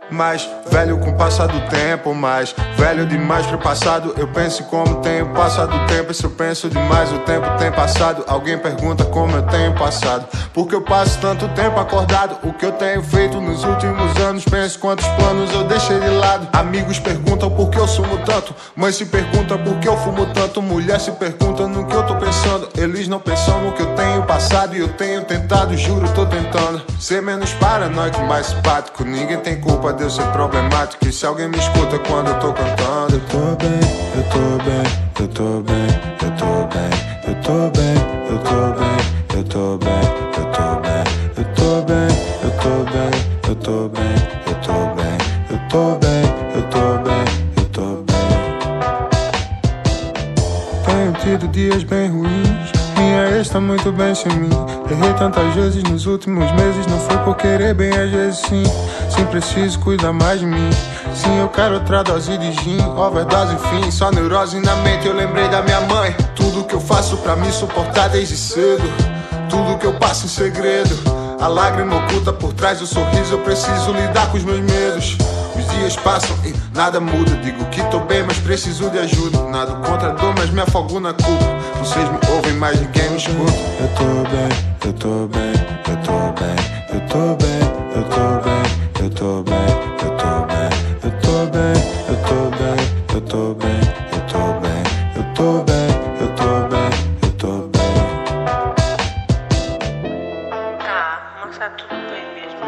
mais velho com o passar do tempo, mais velho demais pro passado. Eu penso em como tenho passado o tempo, e se eu penso demais o tempo tem passado. Alguém pergunta como eu tenho passado, porque eu passo tanto tempo acordado. O que eu tenho feito nos últimos anos, penso quantos planos eu deixei de lado. Amigos perguntam por que eu sumo tanto, mãe se pergunta por que eu fumo tanto, mulher se pergunta no que eu tô pensando. Eles não pensam no que eu tenho passado, e eu tenho tentado, juro, tô tentando ser menos paranoico, mais simpático. Ninguém tem culpa de eu ser problemático, e se alguém me escuta quando eu tô cantando, eu tô bem, eu tô bem, eu tô bem, eu tô bem, eu tô bem, eu tô bem, eu tô bem, eu tô bem, eu tô bem, eu tô bem, eu tô bem, eu tô bem, eu tô bem, eu tô bem, eu tô bem. Tenho tido dias bem ruins, minha ex tá muito bem sem mim. Errei tantas vezes nos últimos meses, não foi por querer bem, às vezes sim. Sim, preciso cuidar mais de mim. Sim, eu quero outra dose de gin, overdose, enfim, só neurose na mente. Eu lembrei da minha mãe, tudo que eu faço pra me suportar desde cedo, tudo que eu passo em segredo, a lágrima oculta por trás do sorriso. Eu preciso lidar com os meus medos. Os dias passam e nada muda. Digo que tô bem, mas preciso de ajuda. Nada contra a dor, mas me afogo na culpa. Vocês me ouvem, mas ninguém me escuta. Eu tô bem, eu tô bem, eu tô bem, eu tô bem, eu tô bem, eu tô bem, eu tô bem, eu tô bem, eu tô bem, eu tô bem, eu tô bem, eu tô bem, eu tô bem, eu tô bem. Tá, mas tá tudo bem mesmo.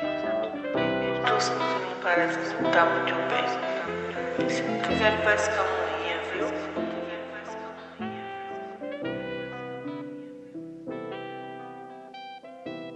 Tu não parece que tá muito bem. Se quiser, parece que